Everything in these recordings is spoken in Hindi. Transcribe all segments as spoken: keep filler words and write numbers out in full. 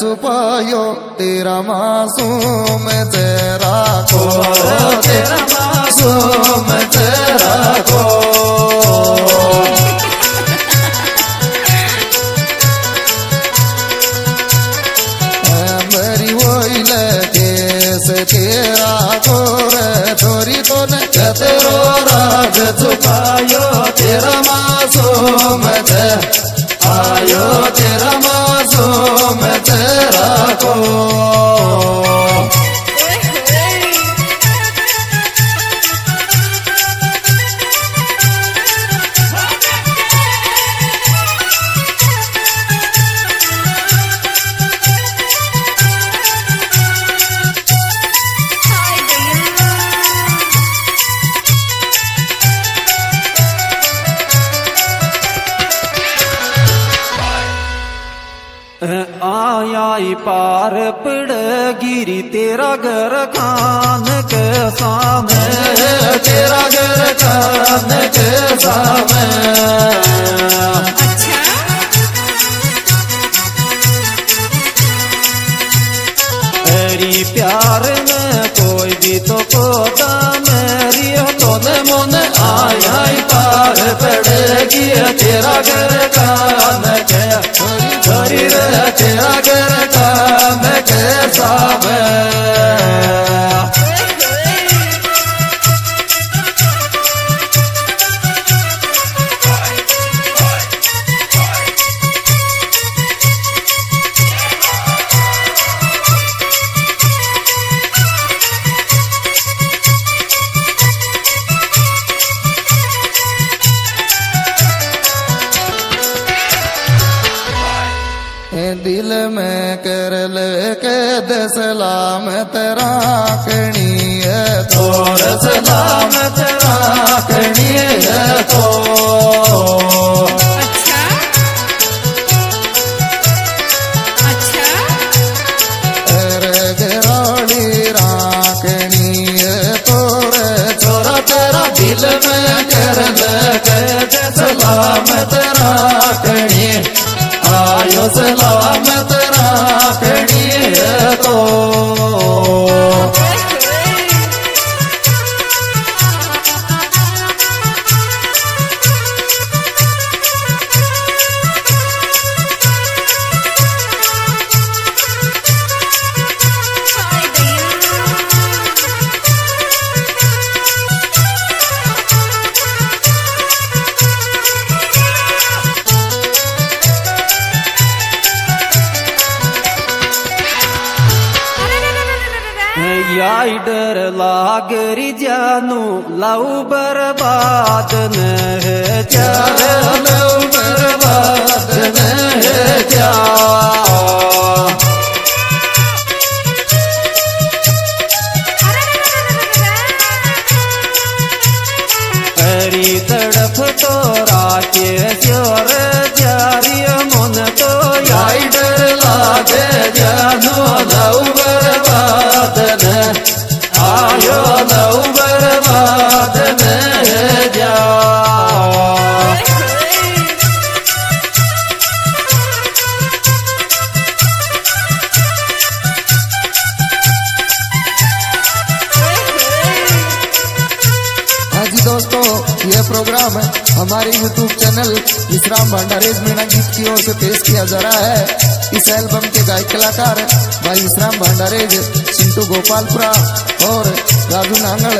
छुपायो तेरा मासूम चेहरा को, तेरा मासूम चेहरा को। मेरी वोइल केस तेरा गोर थोड़ी तो न तेरो राज छुपायो तेरा मासूम चेहरा आयो तेरा मासूम चेहरा को। आया पार पड़ गिरी तेरा घर खान के सामने, तेरा घर खान के सामने। अच्छा तेरी प्यार में कोई भी तो कोता मेरी तो तोने मन आया पार पड़ेगी तेरा घर खान के शरीर तेरा घर खान के सामने। दिल में कर ले के दे सलामत राखनी है तो, सलामत राखनी है तो। अच्छा अच्छा तेरे गिराड़ी राखनी है तो रे छोरा तेरा दिल में कर ले के दे सलामत राखनी आयो सलामत राखनी है तो। याई डर लागरी जानू लव बर्बाद न है क्या, लव बर्बाद न है क्या। तेरी तड़फ तो राके श्योर जारी मन तो याई डर लागे जानू लव बर्बाद न आयो लव बर्बाद न है जा। हाँ जी दोस्तों, यह प्रोग्राम हमारे यूट्यूब चैनल विश्राम भंडारेज मीणा गीत की ओर से पेश किया जा रहा है। इस एल्बम के गायक कलाकार भाई विश्राम भंडारेज, चिंटू गोपालपुरा और राजू नांगल।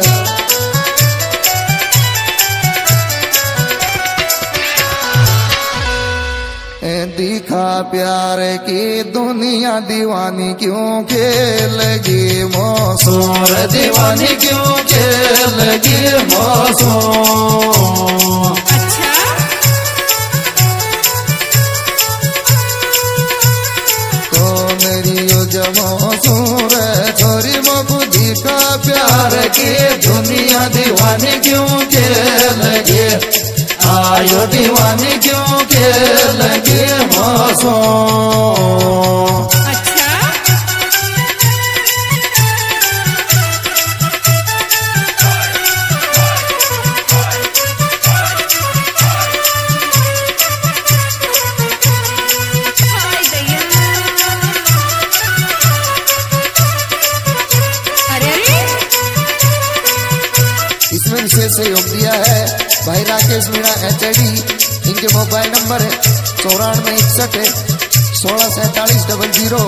दिखा प्यार की दुनिया दीवानी क्यों खेलगी मौसम, दीवानी क्यों खेलगी मौसम। अच्छा तो मेरी यो जमो सूर छोरी मबुदी का प्यार की दुनिया दीवानी क्यों खेलगी, आयो दीवानी क्यों खेलगी मौसम। इसमें विशेष सहयोग दिया है भाई Rakesh Meena H I D. इनके मोबाइल नंबर है चौरानवे इकसठ सोलह सैतालीस डबल जीरो।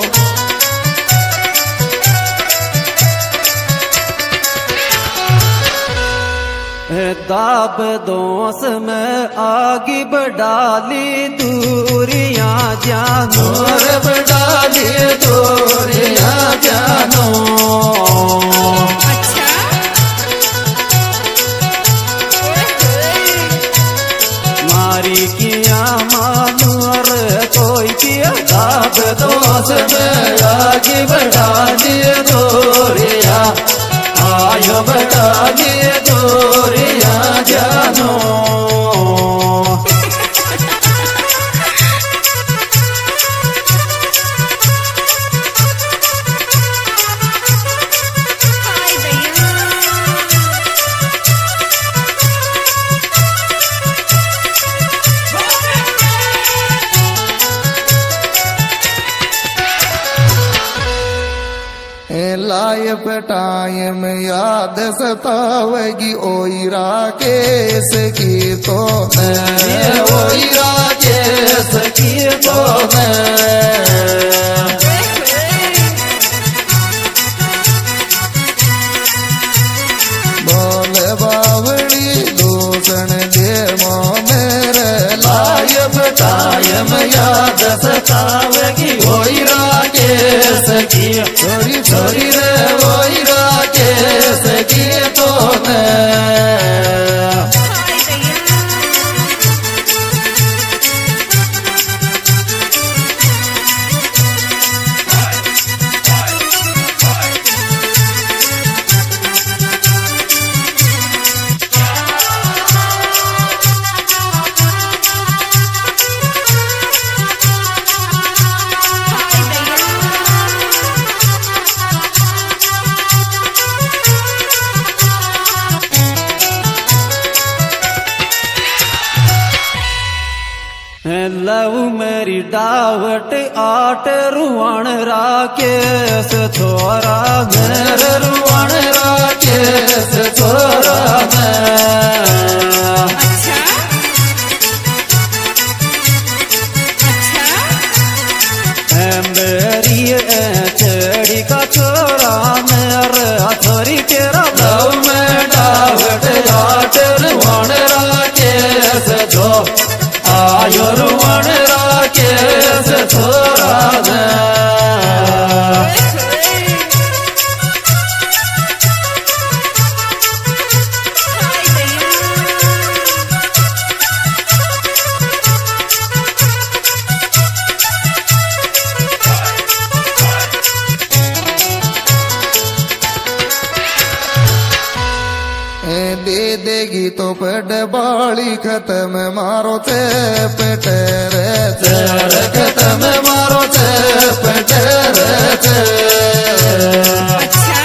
दाब दोस में आगे बढ़ाली दूरियां जानो रे बढ़ाली दूरियां जानो। अच्छा मारी किया मानू रे कोई किया दाब दोस में आगे बढ़ाली दूरिया आयो बढ़ाली दूरिया जानो। हाय भैया लाय पटाए में याद सतावेगी ओई राकेश की तो मैं ओई राकेश की तो मैं। बोले बावड़ी दूषण दे मेरे लाय पटाए में याद सतावेगी ओई राकेश की छोरी छोरी रे ओई राकेश की तो मैं। हाय भैया लव मेरी डावट आट रुआण राकेश छोरा मेरे रुआण राकेश छोरा मैं। अच्छा अच्छा मेरी चेड़ी का छोरा मेरे छोरी तेरा लव में डावट आट रुआण राकेश छो आयो रुआण राकेश छोरा मैं। हाय भैया दे देगी तो पेट बाली खत्म मारो चे पेट रे चेर खत्म मारो चे पेट रे चे। अच्छा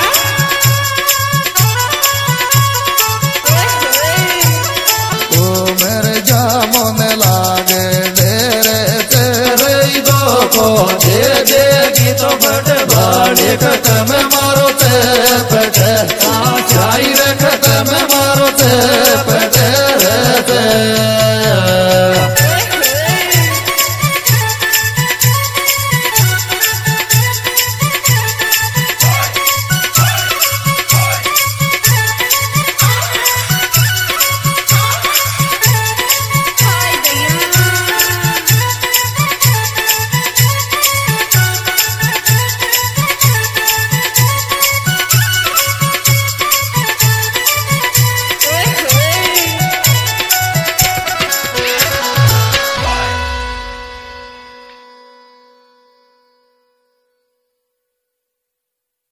तो मेरे जामुन लागे डेरे तेरे दो को दे देगी तो पेट बाली खत्म मारो चे पेट चाई